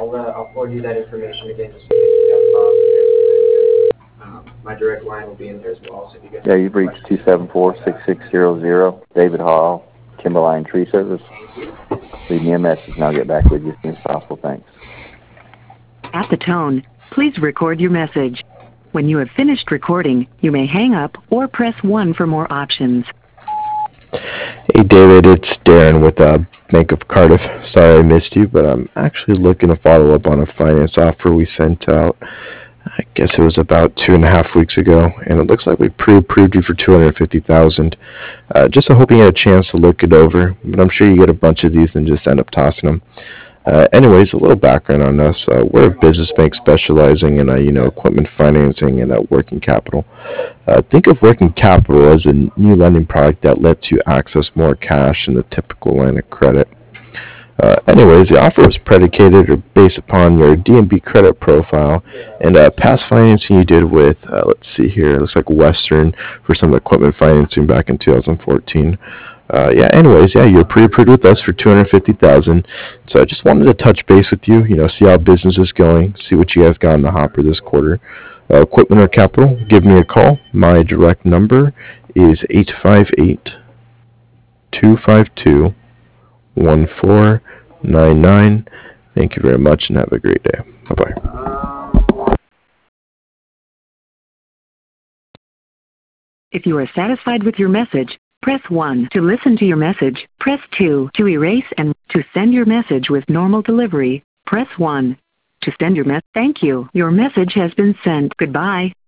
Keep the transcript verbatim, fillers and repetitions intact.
I'll uh, I'll forward you that information again just in case you have um, my direct line will be in there as well. So if you guys Yeah, you've reached two seven four, six six zero zero. David Hall, Timberline Tree Service. Leave me a message and I'll get back with you as soon as possible. Thanks. At the tone, please record your message. When you have finished recording, you may hang up or press one for more options. Hey David, it's Darren with uh, Bank of Cardiff. Sorry I missed you, but I'm actually looking to follow up on a finance offer we sent out. I guess it was about two and a half weeks ago, and it looks like we pre-approved you for two hundred fifty thousand dollars. Uh, just hoping you had a chance to look it over, but I'm sure you get a bunch of these and just end up tossing them. Uh, anyways, a little background on us. Uh, we're a business bank specializing in, uh, you know, equipment financing and uh, working capital. Uh, think of working capital as a new lending product that lets you access more cash than the typical line of credit. Uh, anyways, the offer was predicated or based upon your D and B credit profile and uh, past financing you did with, uh, let's see here, it looks like Western for some equipment financing back in two thousand fourteen. Uh, yeah, anyways, yeah, you're pre-approved with us for two hundred fifty thousand dollars. So I just wanted to touch base with you, you know, see how business is going, see what you guys got in the hopper this quarter. Uh, equipment or capital, give me a call. My direct number is eight five eight, two five two, one four nine nine. Thank you very much and have a great day. Bye-bye. If you are satisfied with your message, press one. To listen to your message, press two. To erase and to send your message with normal delivery, press one. To send your message, thank you. Your message has been sent. Goodbye.